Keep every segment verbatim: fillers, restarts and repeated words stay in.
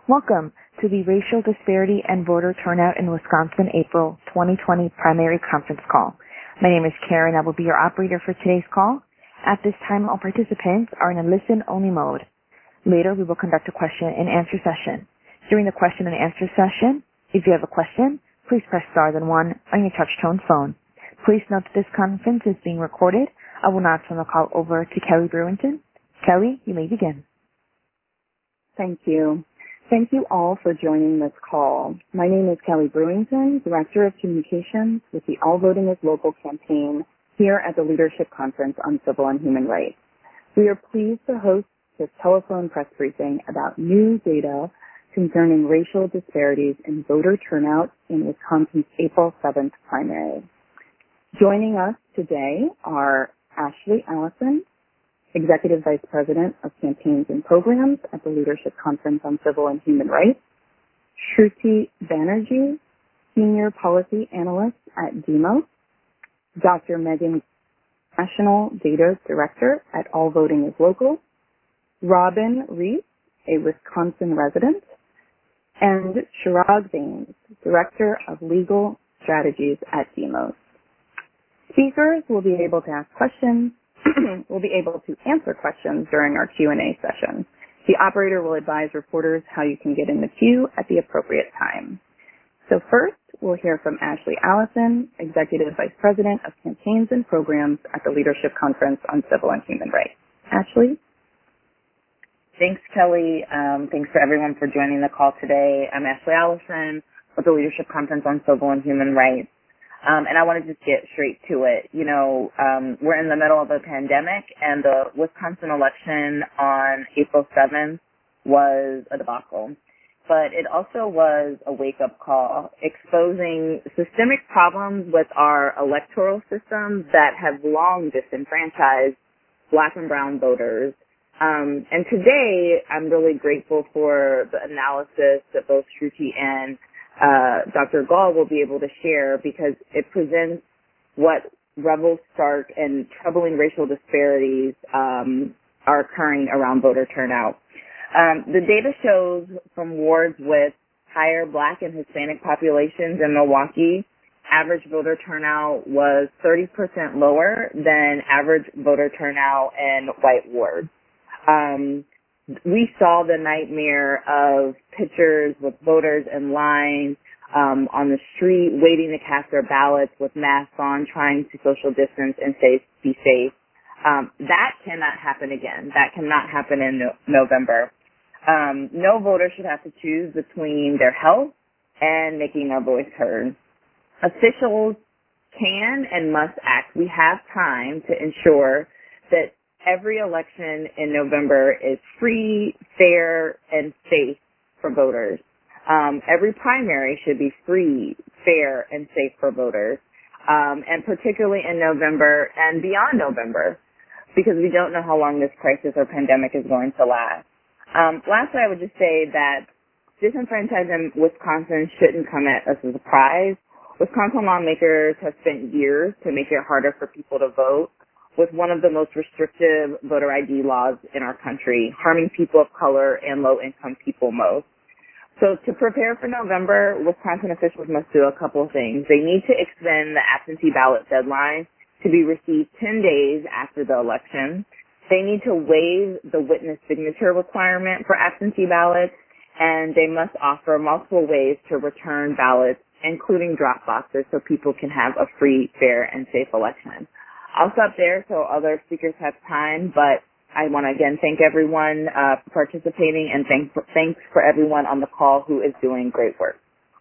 Welcome to the Racial Disparity and Voter Turnout in Wisconsin April twenty twenty primary conference call. My name is Karen. I will be your operator for today's call. At this time, all participants are in a listen-only mode. Later, we will conduct a question and answer session. During the question and answer session, if you have a question, please press star then one on your touch-tone phone. Please note that this conference is being recorded. I will now turn the call over to Kelly Brewington. Kelly, you may begin. Thank you. Thank you all for joining this call. My name is Kelly Brewington, Director of Communications with the All Voting is Local campaign here at the Leadership Conference on Civil and Human Rights. We are pleased to host this telephone press briefing about new data concerning racial disparities in voter turnout in Wisconsin's April seventh primary. Joining us today are Ashley Allison, Executive Vice President of Campaigns and Programs at the Leadership Conference on Civil and Human Rights, Shruti Banerjee, Senior Policy Analyst at Demos, Doctor Megan, National Data Director at All Voting is Local, Robin Reese, a Wisconsin resident, and Chirag Bains, Director of Legal Strategies at Demos. Speakers will be able to ask questions will be able to answer questions during our Q and A session. The operator will advise reporters how you can get in the queue at the appropriate time. So first, we'll hear from Ashley Allison, Executive Vice President of Campaigns and Programs at the Leadership Conference on Civil and Human Rights. Ashley? Thanks, Kelly. Um, thanks for everyone for joining the call today. I'm Ashley Allison with the Leadership Conference on Civil and Human Rights. Um, and I want to just get straight to it. You know, um, we're in the middle of a pandemic, and the Wisconsin election on April seventh was a debacle. But it also was a wake-up call, exposing systemic problems with our electoral system that have long disenfranchised Black and brown voters. Um, and today, I'm really grateful for the analysis that both Shruti and Uh, Doctor Gall will be able to share, because it presents what rebel, stark, and troubling racial disparities um, are occurring around voter turnout. Um, the data shows from wards with higher Black and Hispanic populations in Milwaukee, average voter turnout was thirty percent lower than average voter turnout in white wards. Um, We saw the nightmare of pictures with voters in line um, on the street waiting to cast their ballots with masks on, trying to social distance and safe, be safe. Um, that cannot happen again. That cannot happen in no- November. Um, no voter should have to choose between their health and making their voice heard. Officials can and must act. We have time to ensure that every election in November is free, fair, and safe for voters. Um, every primary should be free, fair, and safe for voters, um, and particularly in November and beyond November, because we don't know how long this crisis or pandemic is going to last. Um, lastly, I would just say that disenfranchising Wisconsin shouldn't come at us as a surprise. Wisconsin lawmakers have spent years to make it harder for people to vote, with one of the most restrictive voter I D laws in our country, harming people of color and low-income people most. So to prepare for November, Wisconsin officials must do a couple of things. They need to extend the absentee ballot deadline to be received ten days after the election. They need to waive the witness signature requirement for absentee ballots, and they must offer multiple ways to return ballots, including drop boxes, so people can have a free, fair, and safe election. I'll stop there so other speakers have time, but I want to again thank everyone uh, for participating, and thank, thanks for everyone on the call who is doing great work.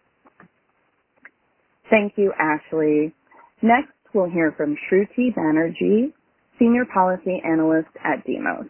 Thank you, Ashley. Next, we'll hear from Shruti Banerjee, Senior Policy Analyst at Demos.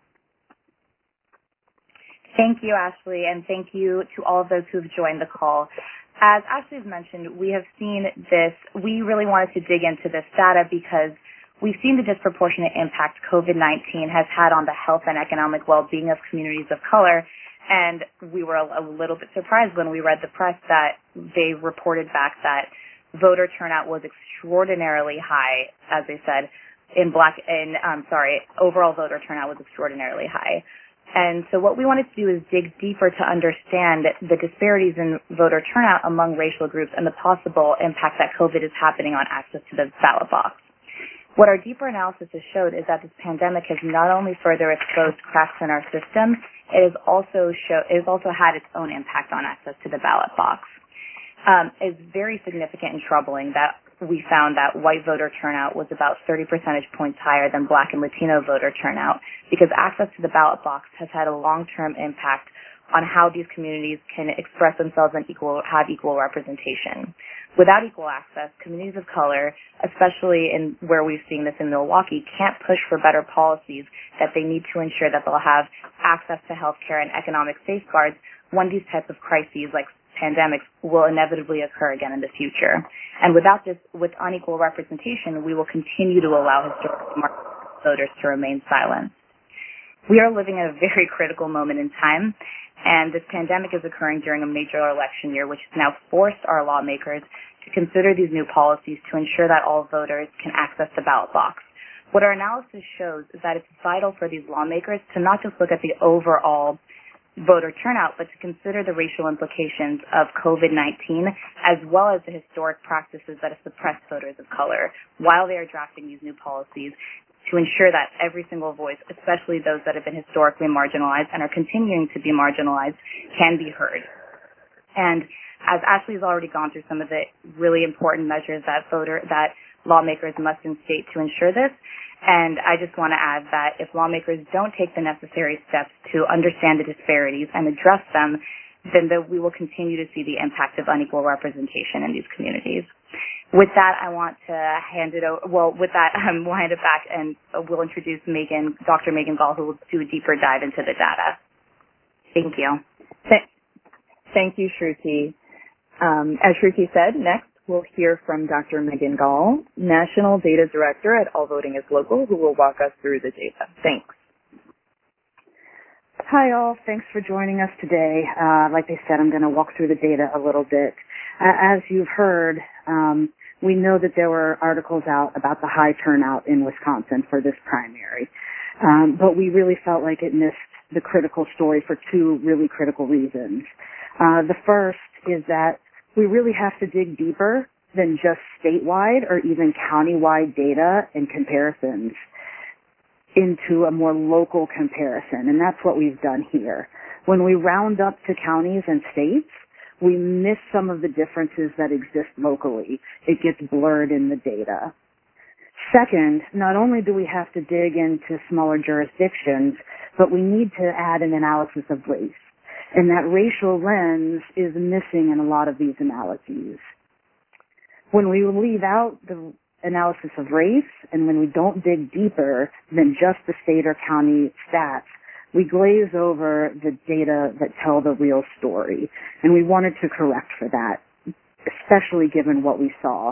Thank you, Ashley, and thank you to all of those who have joined the call. As Ashley has mentioned, we have seen this. We really wanted to dig into this data because we've seen the disproportionate impact COVID nineteen has had on the health and economic well-being of communities of color, and we were a, a little bit surprised when we read the press that they reported back that voter turnout was extraordinarily high, as they said, in black, in, um, sorry, overall voter turnout was extraordinarily high. And so what we wanted to do is dig deeper to understand the disparities in voter turnout among racial groups and the possible impact that COVID is having on access to the ballot box. What our deeper analysis has showed is that this pandemic has not only further exposed cracks in our system, it has also show, it has also had its own impact on access to the ballot box. Um, it's very significant and troubling that we found that white voter turnout was about thirty percentage points higher than Black and Latino voter turnout, because access to the ballot box has had a long-term impact on how these communities can express themselves and equal, have equal representation. Without equal access, communities of color, especially in where we've seen this in Milwaukee, can't push for better policies that they need to ensure that they'll have access to health care and economic safeguards when these types of crises like pandemics will inevitably occur again in the future. And without this, with unequal representation, we will continue to allow historically marginalized voters to remain silent. We are living at a very critical moment in time, and this pandemic is occurring during a major election year, which has now forced our lawmakers to consider these new policies to ensure that all voters can access the ballot box. What our analysis shows is that it's vital for these lawmakers to not just look at the overall voter turnout, but to consider the racial implications of COVID nineteen, as well as the historic practices that have suppressed voters of color while they are drafting these new policies, to ensure that every single voice, especially those that have been historically marginalized and are continuing to be marginalized, can be heard. And as Ashley has already gone through some of the really important measures that voter that lawmakers must instate to ensure this, and I just want to add that if lawmakers don't take the necessary steps to understand the disparities and address them, then the, we will continue to see the impact of unequal representation in these communities. With that, I want to hand it over. Well, with that, um, we'll hand it back, and we'll introduce Megan, Doctor Megan Gall, who will do a deeper dive into the data. Thank you. Th- thank you, Shruti. Um, as Shruti said, next we'll hear from Doctor Megan Gall, National Data Director at All Voting is Local, who will walk us through the data. Thanks. Hi, all. Thanks for joining us today. Uh, like I said, I'm going to walk through the data a little bit. Uh, as you've heard, um, we know that there were articles out about the high turnout in Wisconsin for this primary, um, but we really felt like it missed the critical story for two really critical reasons. Uh, the first is that we really have to dig deeper than just statewide or even countywide data and comparisons into a more local comparison, and that's what we've done here. When we round up to counties and states, we miss some of the differences that exist locally. It gets blurred in the data. Second, not only do we have to dig into smaller jurisdictions, but we need to add an analysis of race. And that racial lens is missing in a lot of these analyses. When we leave out the analysis of race and when we don't dig deeper than just the state or county stats, we glaze over the data that tell the real story. And we wanted to correct for that, especially given what we saw.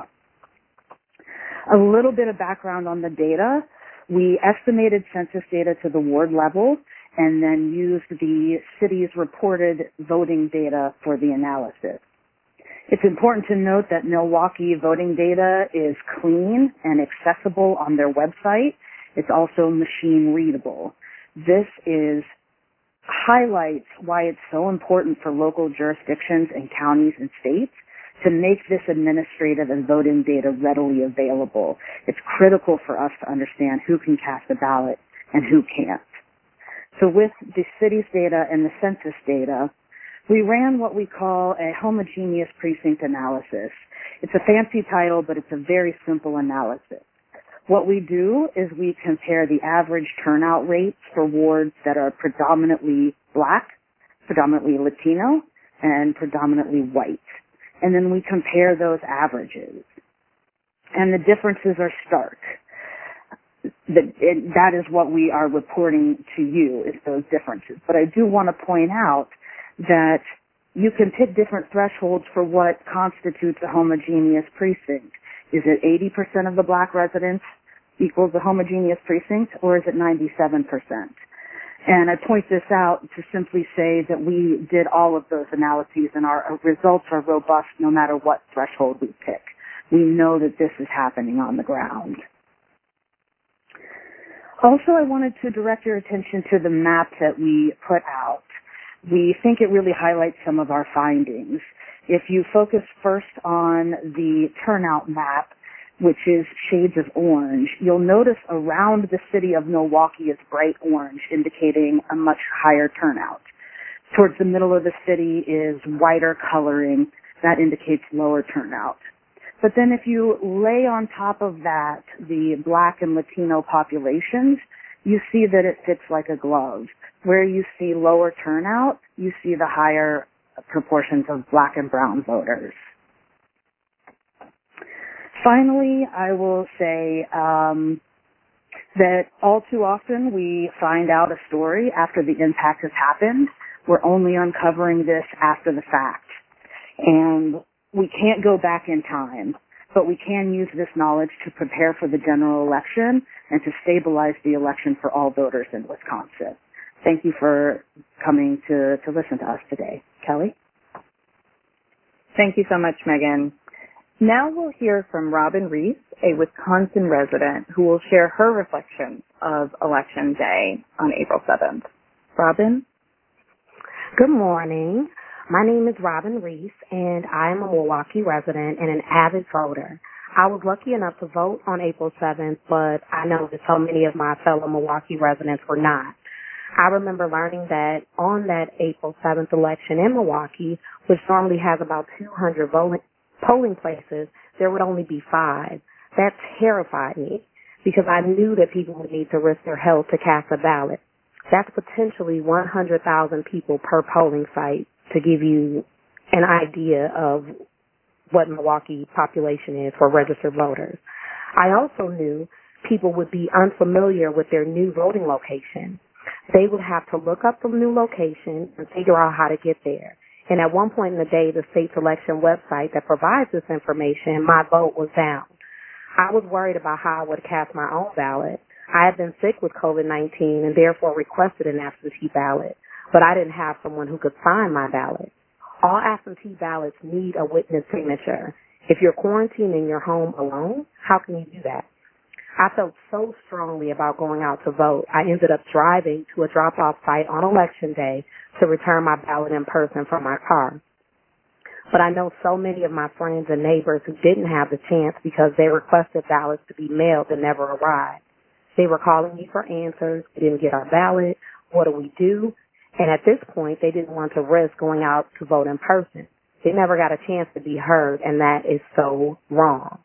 A little bit of background on the data. We estimated census data to the ward level and then used the city's reported voting data for the analysis. It's important to note that Milwaukee voting data is clean and accessible on their website. It's also machine readable. This is highlights why it's so important for local jurisdictions and counties and states to make this administrative and voting data readily available. It's critical for us to understand who can cast a ballot and who can't. So with the city's data and the census data, we ran what we call a homogeneous precinct analysis. It's a fancy title, but it's a very simple analysis. What we do is we compare the average turnout rates for wards that are predominantly Black, predominantly Latino, and predominantly white. And then we compare those averages. And the differences are stark. That, it, that is what we are reporting to you, is those differences. But I do want to point out that you can pick different thresholds for what constitutes a homogeneous precinct. Is it eighty percent of the Black residents equals a homogeneous precinct, or is it ninety-seven percent? And I point this out to simply say that we did all of those analyses, and our results are robust no matter what threshold we pick. We know that this is happening on the ground. Also, I wanted to direct your attention to the map that we put out. We think it really highlights some of our findings. If you focus first on the turnout map, which is shades of orange, you'll notice around the city of Milwaukee is bright orange, indicating a much higher turnout. Towards the middle of the city is whiter coloring. That indicates lower turnout. But then if you lay on top of that the Black and Latino populations, you see that it fits like a glove. Where you see lower turnout, you see the higher proportions of Black and brown voters. Finally, I will say um, that all too often we find out a story after the impact has happened. We're only uncovering this after the fact. And we can't go back in time, but we can use this knowledge to prepare for the general election and to stabilize the election for all voters in Wisconsin. Thank you for coming to, to listen to us today. Kelly? Thank you so much, Megan. Now we'll hear from Robin Reese, a Wisconsin resident, who will share her reflections of Election Day on April seventh. Robin? Good morning. My name is Robin Reese, and I am a Milwaukee resident and an avid voter. I was lucky enough to vote on April seventh, but I know that so many of my fellow Milwaukee residents were not. I remember learning that on that April seventh election in Milwaukee, which normally has about two hundred voting, polling places, there would only be five. That terrified me because I knew that people would need to risk their health to cast a ballot. That's potentially one hundred thousand people per polling site, to give you an idea of what Milwaukee population is for registered voters. I also knew people would be unfamiliar with their new voting location. They would have to look up the new location and figure out how to get there. And at one point in the day, the state's election website that provides this information, my vote was down. I was worried about how I would cast my own ballot. I had been sick with COVID nineteen and therefore requested an absentee ballot, but I didn't have someone who could sign my ballot. All absentee ballots need a witness signature. If you're quarantined in your home alone, how can you do that? I felt so strongly about going out to vote, I ended up driving to a drop-off site on Election Day to return my ballot in person from my car. But I know so many of my friends and neighbors who didn't have the chance because they requested ballots to be mailed and never arrived. They were calling me for answers. We didn't get our ballot. What do we do? And at this point, they didn't want to risk going out to vote in person. They never got a chance to be heard, and that is so wrong.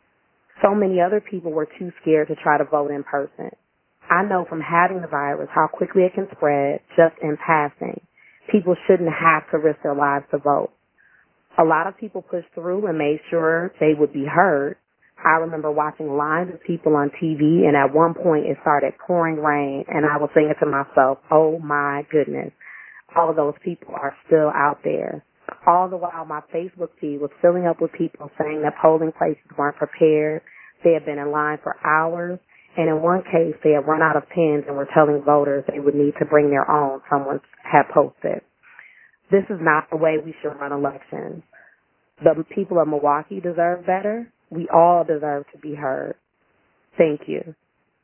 So many other people were too scared to try to vote in person. I know from having the virus how quickly it can spread just in passing. People shouldn't have to risk their lives to vote. A lot of people pushed through and made sure they would be heard. I remember watching lines of people on T V, and at one point it started pouring rain, and I was thinking to myself, oh my goodness, all of those people are still out there. All the while my Facebook feed was filling up with people saying that polling places weren't prepared. They had been in line for hours, and in one case they had run out of pens and were telling voters they would need to bring their own, someone had posted. This is not the way we should run elections. The people of Milwaukee deserve better. We all deserve to be heard. Thank you.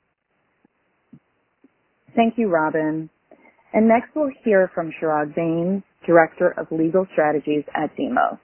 Thank you, Robin. And next we'll hear from Chirag Bains, Director of Legal Strategies at Demos.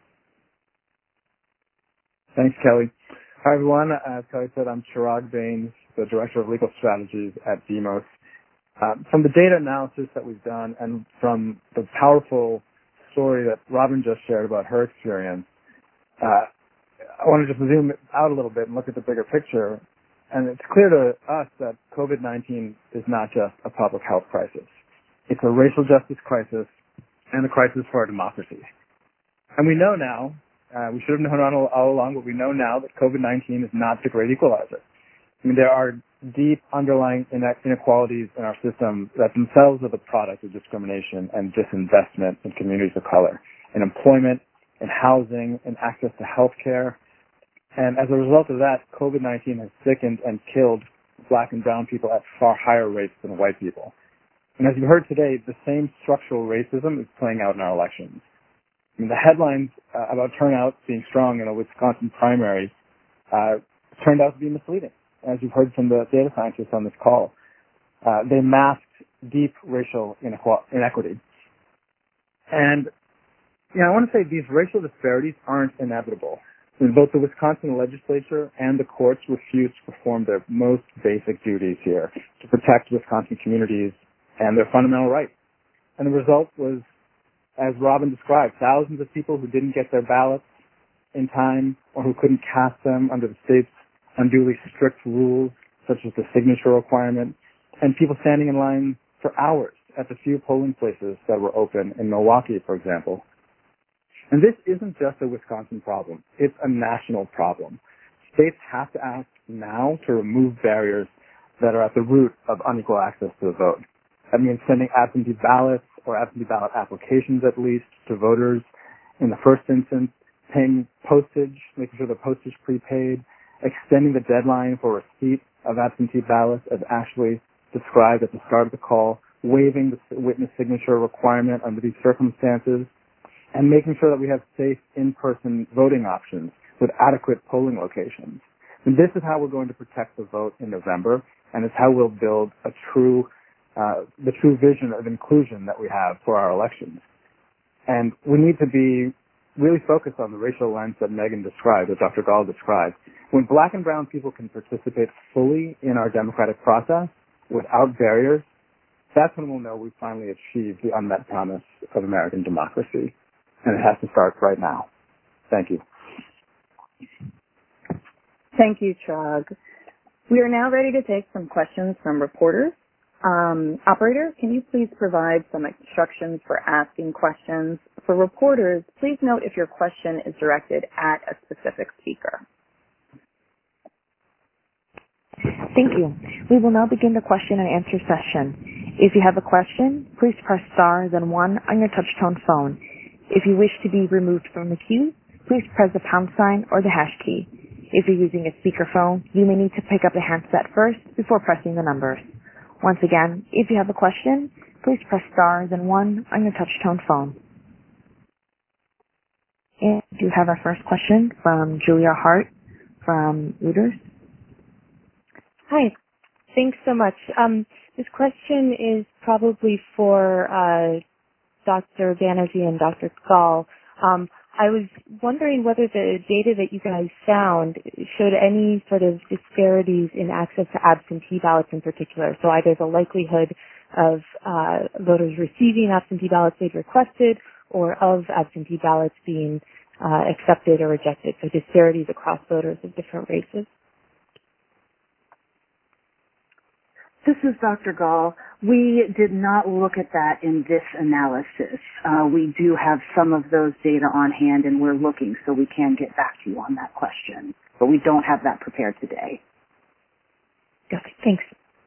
Thanks, Kelly. Hi, everyone. As Kelly said, I'm Chirag Bains, the Director of Legal Strategies at Demos. Uh, from the data analysis that we've done and from the powerful story that Robin just shared about her experience, uh, I want to just zoom out a little bit and look at the bigger picture. And it's clear to us that COVID nineteen is not just a public health crisis. It's a racial justice crisis and a crisis for our democracy. And we know now, uh, we should have known all, all along, but we know now that COVID nineteen is not the great equalizer. I mean, there are deep underlying inequalities in our system that themselves are the product of discrimination and disinvestment in communities of color, in employment, in housing, in access to health care. And as a result of that, COVID nineteen has sickened and killed black and brown people at far higher rates than white people. And as you heard today, the same structural racism is playing out in our elections. I mean, the headlines uh, about turnout being strong in a Wisconsin primary uh, turned out to be misleading. as you've heard from the data scientists on this call, uh, they masked deep racial inequity. And, you know, I want to say these racial disparities aren't inevitable. And both the Wisconsin legislature and the courts refused to perform their most basic duties here to protect Wisconsin communities and their fundamental rights. And the result was, as Robin described, thousands of people who didn't get their ballots in time or who couldn't cast them under the state's unduly strict rules, such as the signature requirement, and people standing in line for hours at the few polling places that were open in Milwaukee, for example. And this isn't just a Wisconsin problem. It's a national problem. States have to act now to remove barriers that are at the root of unequal access to the vote. That means sending absentee ballots or absentee ballot applications at least to voters in the first instance, paying postage, making sure the postage prepaid, extending the deadline for receipt of absentee ballots as actually described at the start of the call, waiving the witness signature requirement under these circumstances, and making sure that we have safe in-person voting options with adequate polling locations. And this is how we're going to protect the vote in November, and it's how we'll build a true, uh, the true vision of inclusion that we have for our elections. And we need to be really focused on the racial lens that Megan described, that Doctor Gall described. When black and brown people can participate fully in our democratic process without barriers, that's when we'll know we've finally achieved the unmet promise of American democracy. And it has to start right now. Thank you. Thank you, Chirag. We are now ready to take some questions from reporters. Um, operator, can you please provide some instructions for asking questions? For reporters, please note if your question is directed at a specific speaker. Thank you. We will now begin the question and answer session. If you have a question, please press star then one on your touch-tone phone. If you wish to be removed from the queue, please press the pound sign or the hash key. If you're using a speakerphone, you may need to pick up the handset first before pressing the numbers. Once again, if you have a question, please press star then one on your touch-tone phone. And we do have our first question from Julia Hart from Reuters. Hi. Thanks so much. Um, this question is probably for uh, Doctor Banerjee and Doctor Gall. Um, I was wondering whether the data that you guys found showed any sort of disparities in access to absentee ballots in particular. So either the likelihood of uh, voters receiving absentee ballots they'd requested or of absentee ballots being uh, accepted or rejected. So disparities across voters of different races. This is Doctor Gall. We did not look at that in this analysis. Uh, we do have some of those data on hand, and we're looking, so we can get back to you on that question. But we don't have that prepared today. Okay, thanks.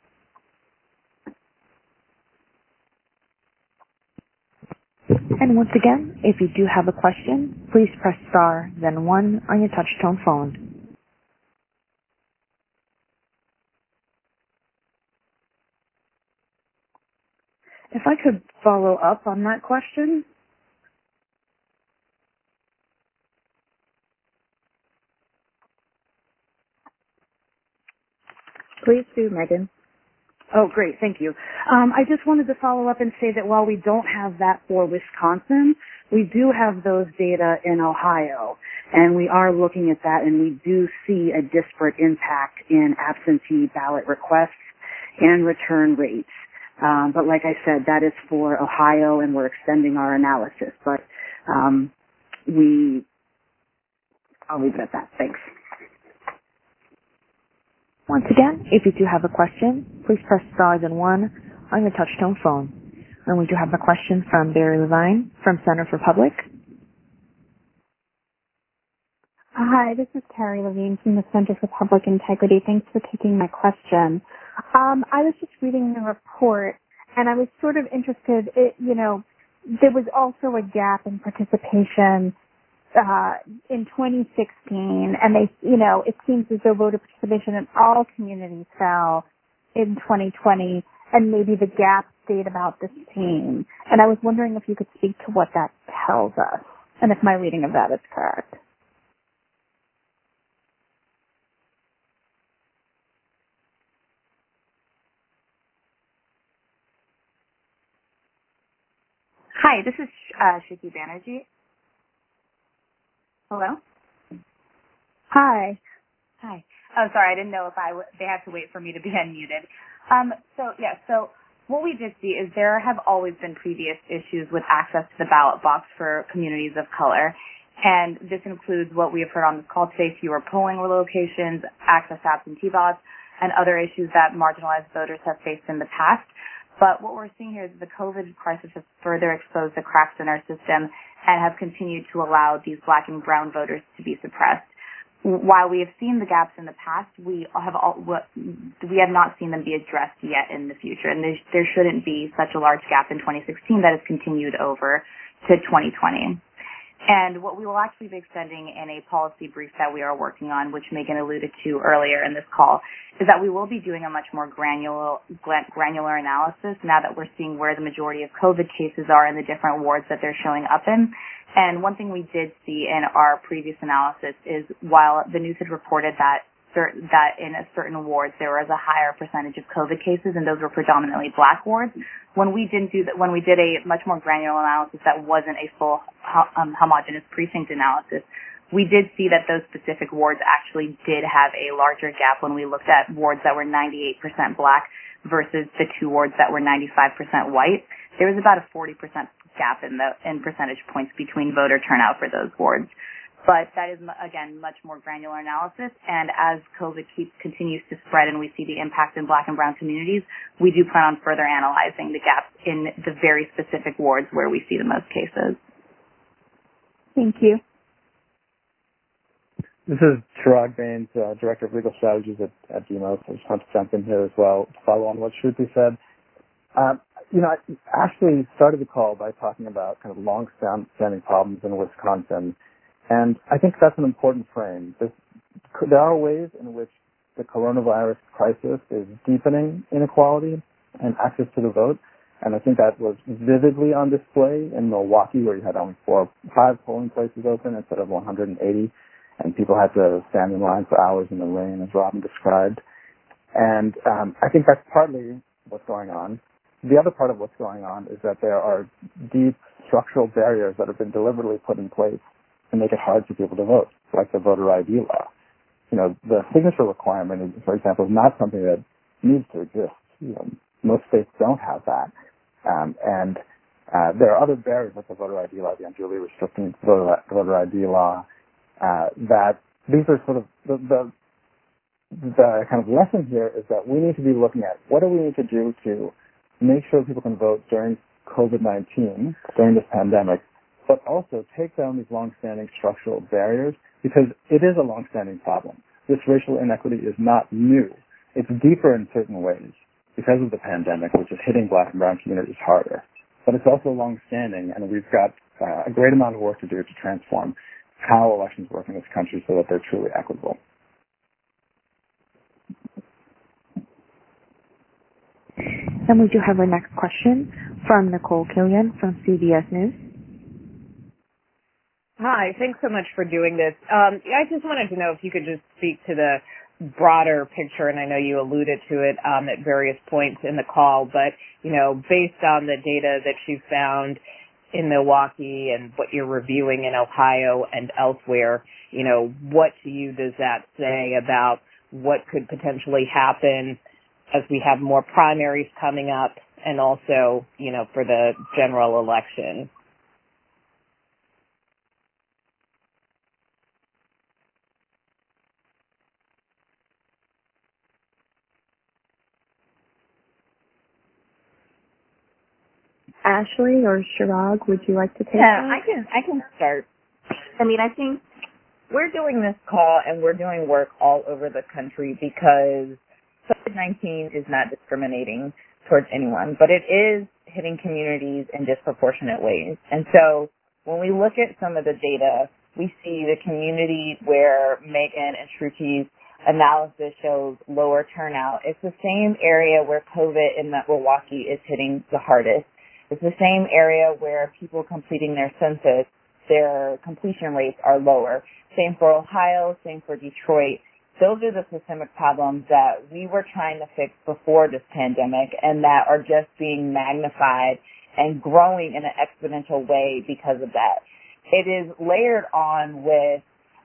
And once again, if you do have a question, please press star, then one on your touch-tone phone. If I could follow up on that question. Please do, Megan. Oh, great. Thank you. Um, I just wanted to follow up and say that while we don't have that for Wisconsin, we do have those data in Ohio, and we are looking at that, and we do see a disparate impact in absentee ballot requests and return rates. Um, but like I said, that is for Ohio, and we're extending our analysis. But um, we, I'll leave it at that. Thanks. Once again, if you do have a question, please press star then one on your touch-tone phone. And we do have a question from Barry Levine from Center for Public. Hi, this is Carrie Levine from the Center for Public Integrity. Thanks for taking my question. Um, I was just reading the report, and I was sort of interested, it, you know, there was also a gap in participation uh, in twenty sixteen, and they, you know, it seems as though voter participation in all communities fell in twenty twenty, and maybe the gap stayed about the same. And I was wondering if you could speak to what that tells us, and if my reading of that is correct. Hi, this is uh, Shiki Banerjee. Hello? Hi. Hi. Oh, sorry, I didn't know if I w- they had to wait for me to be unmuted. Um, so, yeah, so what we did see is there have always been previous issues with access to the ballot box for communities of color. And this includes what we have heard on this call today, fewer polling locations, access to absentee ballots, and other issues that marginalized voters have faced in the past. But what we're seeing here is the COVID crisis has further exposed the cracks in our system and have continued to allow these black and brown voters to be suppressed. While we have seen the gaps in the past, we have all, we have not seen them be addressed yet in the future, and there, there shouldn't be such a large gap in twenty sixteen that has continued over to twenty twenty. And what we will actually be extending in a policy brief that we are working on, which Megan alluded to earlier in this call, is that we will be doing a much more granular, granular analysis now that we're seeing where the majority of COVID cases are in the different wards that they're showing up in. And one thing we did see in our previous analysis is while the news had reported that certain, that in a certain wards there was a higher percentage of COVID cases, and those were predominantly black wards, when we didn't do that, when we did a much more granular analysis that wasn't a full um, homogeneous precinct analysis, we did see that those specific wards actually did have a larger gap when we looked at wards that were ninety-eight percent black versus the two wards that were ninety-five percent white. There was about a forty percent gap in the in percentage points between voter turnout for those wards. But that is, again, much more granular analysis. And as COVID keeps, continues to spread and we see the impact in black and brown communities, we do plan on further analyzing the gaps in the very specific wards where we see the most cases. Thank you. This is Chirag Baines, uh, Director of Legal Strategies at, at Demos. I just want to jump in here as well to follow on what Shruti said. Um, you know, I actually started the call by talking about kind of long-standing problems in Wisconsin, and I think that's an important frame. This, there are ways in which the coronavirus crisis is deepening inequality and access to the vote, and I think that was vividly on display in Milwaukee, where you had only four, five polling places open instead of one hundred eighty, and people had to stand in line for hours in the rain, as Robin described. And um, I think that's partly what's going on. The other part of what's going on is that there are deep structural barriers that have been deliberately put in place to make it hard for people to vote, like the voter I D law. You know, the signature requirement, for example, is not something that needs to exist. You know, most states don't have that. Um, and uh, there are other barriers like the voter I D law, the unduly restricting voter, voter I D law, uh, that these are sort of the, the, the kind of lesson here is that we need to be looking at what do we need to do to make sure people can vote during COVID nineteen, during this pandemic, but also take down these long-standing structural barriers, because it is a long-standing problem. This racial inequity is not new. It's deeper in certain ways because of the pandemic, which is hitting black and brown communities harder. But it's also long-standing, and we've got uh, a great amount of work to do to transform how elections work in this country so that they're truly equitable. And we do have our next question from Nicole Killian from C B S News. Hi, thanks so much for doing this. Um, I just wanted to know if you could just speak to the broader picture, and I know you alluded to it um, at various points in the call, but, you know, based on the data that you found in Milwaukee and what you're reviewing in Ohio and elsewhere, you know, what to you does that say about what could potentially happen as we have more primaries coming up and also, you know, for the general election? Ashley or Chirag, would you like to take yeah, that? I can I can start. I mean, I think we're doing this call and we're doing work all over the country because COVID nineteen is not discriminating towards anyone, but it is hitting communities in disproportionate ways. And so when we look at some of the data, we see the community where Megan and Shruti's analysis shows lower turnout. It's the same area where COVID in Milwaukee is hitting the hardest. It's the same area where people completing their census, their completion rates are lower. Same for Ohio, same for Detroit. Those are the systemic problems that we were trying to fix before this pandemic and that are just being magnified and growing in an exponential way because of that. It is layered on with,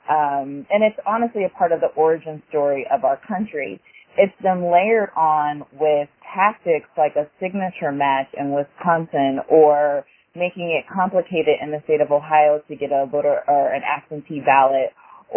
um, and it's honestly a part of the origin story of our country. It's then layered on with tactics like a signature match in Wisconsin, or making it complicated in the state of Ohio to get a voter or an absentee ballot,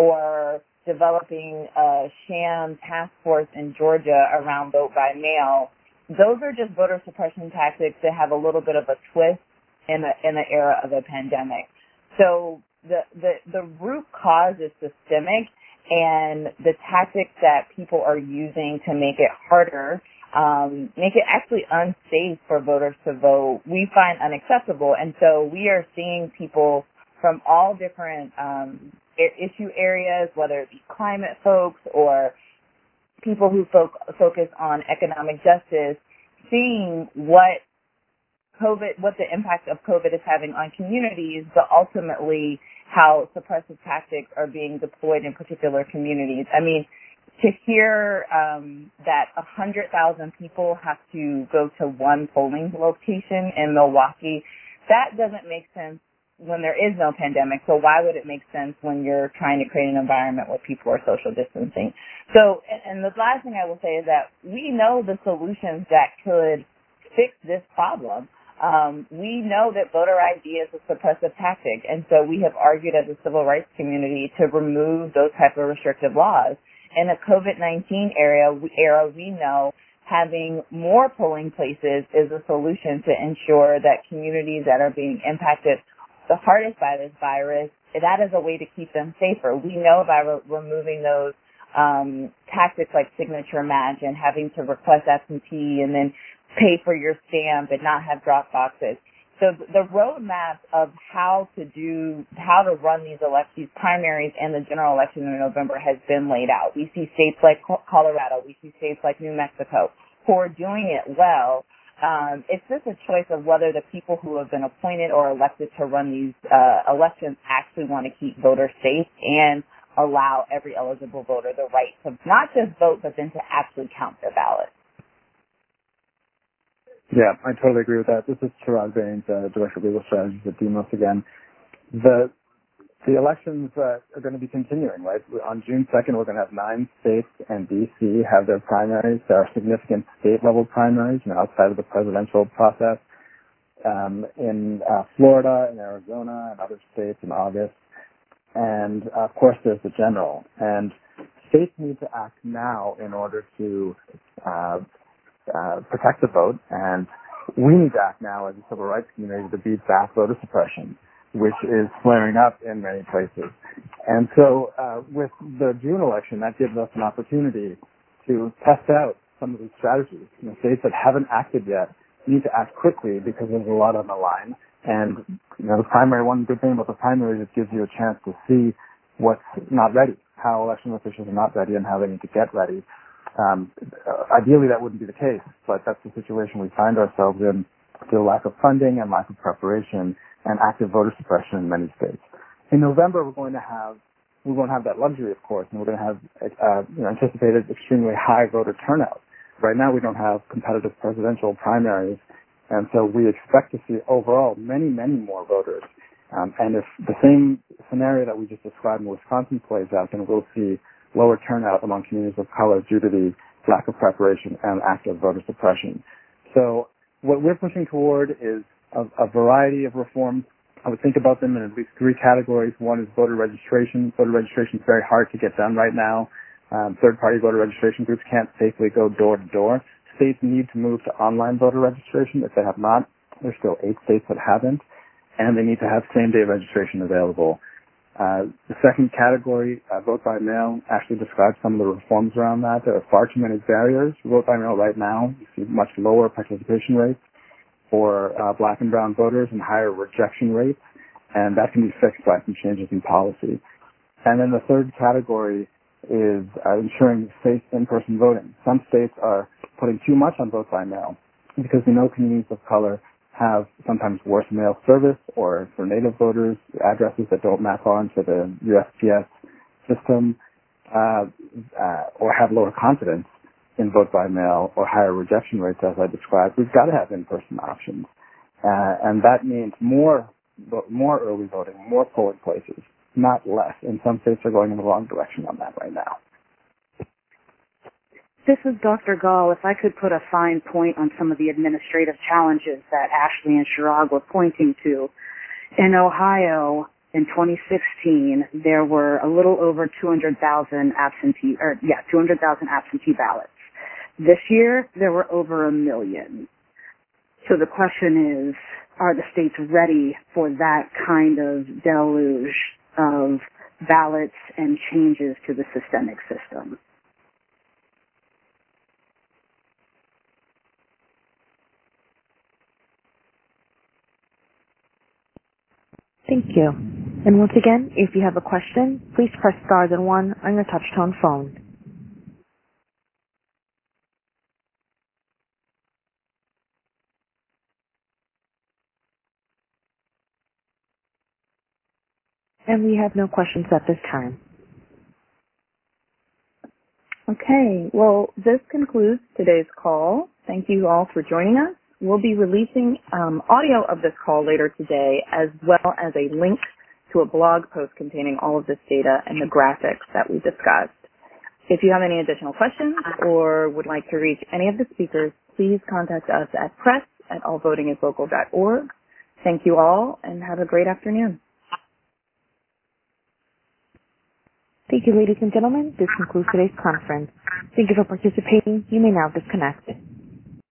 or developing a sham task force in Georgia around vote by mail. Those are just voter suppression tactics that have a little bit of a twist in the in the era of a pandemic. So the the, the root cause is systemic, and the tactics that people are using to make it harder, um, make it actually unsafe for voters to vote, we find unacceptable. And so we are seeing people from all different um, issue areas, whether it be climate folks or people who fo- focus on economic justice, seeing what COVID, what the impact of COVID is having on communities, but ultimately how suppressive tactics are being deployed in particular communities. I mean, to hear um, that one hundred thousand people have to go to one polling location in Milwaukee, that doesn't make sense when there is no pandemic. So why would it make sense when you're trying to create an environment where people are social distancing? So, and the last thing I will say is that we know the solutions that could fix this problem. Um, we know that voter I D is a suppressive tactic, and so we have argued as a civil rights community to remove those type of restrictive laws. In the COVID nineteen era, era, we know having more polling places is a solution to ensure that communities that are being impacted the hardest by this virus, that is a way to keep them safer. We know by re- removing those um, tactics like signature match and having to request absentee and then pay for your stamp and not have drop boxes. So the roadmap of how to do, how to run these elections, primaries and the general election in November has been laid out. We see states like Colorado, we see states like New Mexico who are doing it well. Um, it's just a choice of whether the people who have been appointed or elected to run these uh, elections actually want to keep voters safe and allow every eligible voter the right to not just vote, but then to actually count their ballot. Yeah, I totally agree with that. This is Chirag Bains, uh, Director of Legal Strategies at Demos again. The the elections uh, are going to be continuing, right? On June second, we're going to have nine states and D C have their primaries. There are significant state-level primaries, you know, outside of the presidential process, um, in uh, Florida and Arizona and other states in August. And, uh, of course, there's the general. And states need to act now in order to uh, uh, protect the vote, and we need to act now as a civil rights community to beat back voter suppression, which is flaring up in many places. And so uh, with the June election, that gives us an opportunity to test out some of these strategies. You know, states that haven't acted yet need to act quickly because there's a lot on the line. And, you know, the primary, one good thing about the primary is it gives you a chance to see what's not ready, how election officials are not ready and how they need to get ready. Um, ideally, that wouldn't be the case, but that's the situation we find ourselves in, due to lack of funding and lack of preparation and active voter suppression in many states. In November, we're going to have we won't have that luxury, of course, and we're going to have uh, you know, anticipated extremely high voter turnout. Right now, we don't have competitive presidential primaries, and so we expect to see overall many, many more voters. Um, and if the same scenario that we just described in Wisconsin plays out, then we'll see lower turnout among communities of color due to the lack of preparation and active voter suppression. So what we're pushing toward is a, a variety of reforms. I would think about them in at least three categories. One is voter registration. Voter registration is very hard to get done right now. Um, third-party voter registration groups can't safely go door to door. States need to move to online voter registration. If they have not, there's still eight states that haven't, and they need to have same-day registration available. Uh, the second category, uh, vote by mail, actually describes some of the reforms around that. There are far too many barriers to vote by mail right now. You see much lower participation rates for uh, black and brown voters and higher rejection rates, and that can be fixed by some changes in policy. And then the third category is uh, ensuring safe in-person voting. Some states are putting too much on vote by mail because we know communities of color have sometimes worse mail service, or for Native voters, addresses that don't map on to the U S P S system, uh, uh, or have lower confidence in vote by mail or higher rejection rates, as I described. We've got to have in-person options. Uh, and that means more, more early voting, more polling places, not less. And some states are going in the wrong direction on that right now. This is Doctor Gall. If I could put a fine point on some of the administrative challenges that Ashley and Chirag were pointing to. In Ohio, in twenty sixteen, there were a little over two hundred thousand absentee, or yeah, two hundred thousand absentee ballots. This year, there were over a million. So the question is, are the states ready for that kind of deluge of ballots and changes to the systemic system? Thank you. And once again, if you have a question, please press star then one on your touch-tone phone. And we have no questions at this time. Okay, well, this concludes today's call. Thank you all for joining us. We'll be releasing um, audio of this call later today, as well as a link to a blog post containing all of this data and the graphics that we discussed. If you have any additional questions or would like to reach any of the speakers, please contact us at press at all voting is local dot org. Thank you all, and have a great afternoon. Thank you, ladies and gentlemen. This concludes today's conference. Thank you for participating. You may now disconnect.